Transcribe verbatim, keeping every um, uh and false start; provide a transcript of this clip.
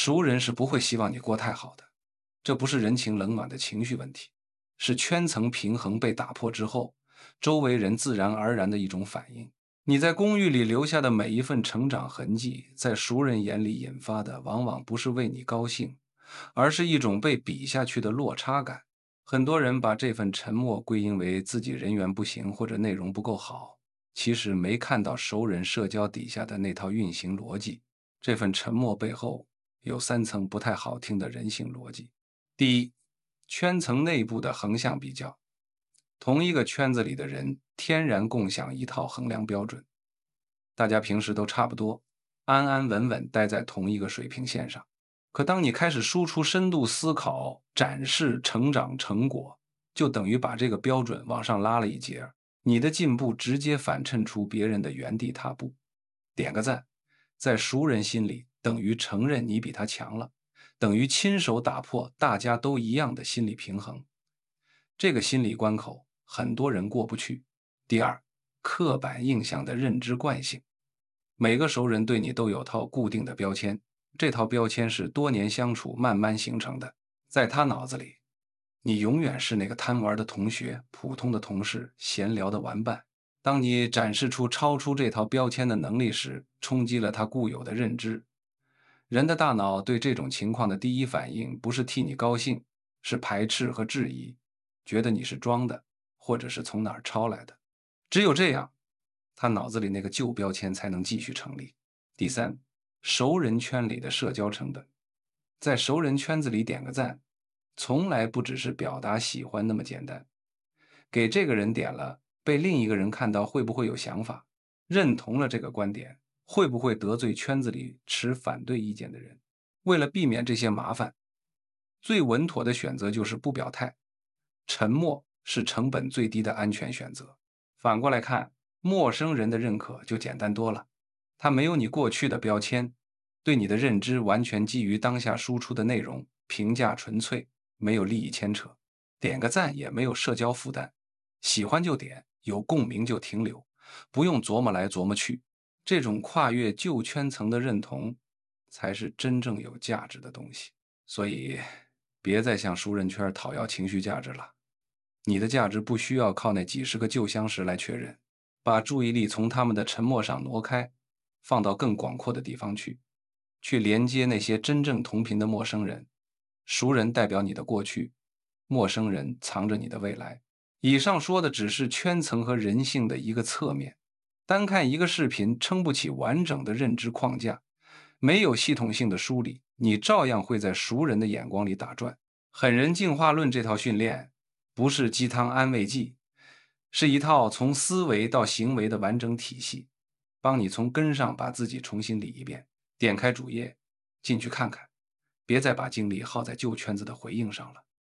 熟人是不会希望你过太好的，这不是人情冷暖的情绪问题，是圈层平衡被打破之后，周围人自然而然的一种反应。你在公寓里留下的每一份成长痕迹，在熟人眼里引发的往往不是为你高兴，而是一种被比下去的落差感。很多人把这份沉默归因为自己人缘不行或者内容不够好，其实没看到熟人社交底下的那套运行逻辑。这份沉默背后有三层不太好听的人性逻辑。第一，圈层内部的横向比较。同一个圈子里的人天然共享一套衡量标准，大家平时都差不多，安安稳稳待在同一个水平线上。可当你开始输出深度思考，展示成长成果，就等于把这个标准往上拉了一截，你的进步直接反衬出别人的原地踏步。点个赞，在熟人心里等于承认你比他强了，等于亲手打破大家都一样的心理平衡。这个心理关口很多人过不去。第二，刻板印象的认知惯性。每个熟人对你都有套固定的标签，这套标签是多年相处慢慢形成的。在他脑子里，你永远是那个贪玩的同学、普通的同事、闲聊的玩伴。当你展示出超出这套标签的能力时，冲击了他固有的认知。人的大脑对这种情况的第一反应不是替你高兴，是排斥和质疑，觉得你是装的，或者是从哪儿抄来的。只有这样，他脑子里那个旧标签才能继续成立。第三，熟人圈里的社交成本。在熟人圈子里点个赞，从来不只是表达喜欢那么简单。给这个人点了，被另一个人看到会不会有想法？认同了这个观点，会不会得罪圈子里持反对意见的人？为了避免这些麻烦，最稳妥的选择就是不表态。沉默是成本最低的安全选择。反过来看，陌生人的认可就简单多了，他没有你过去的标签，对你的认知完全基于当下输出的内容，评价纯粹，没有利益牵扯，点个赞也没有社交负担，喜欢就点，有共鸣就停留，不用琢磨来琢磨去。这种跨越旧圈层的认同，才是真正有价值的东西。所以，别再向熟人圈讨要情绪价值了。你的价值不需要靠那几十个旧相识来确认，把注意力从他们的沉默上挪开，放到更广阔的地方去，去连接那些真正同频的陌生人。熟人代表你的过去，陌生人藏着你的未来。以上说的只是圈层和人性的一个侧面，单看一个视频撑不起完整的认知框架，没有系统性的梳理，你照样会在熟人的眼光里打转。狠人进化论这套训练不是鸡汤安慰剂，是一套从思维到行为的完整体系，帮你从根上把自己重新理一遍。点开主页，进去看看，别再把精力耗在旧圈子的回应上了。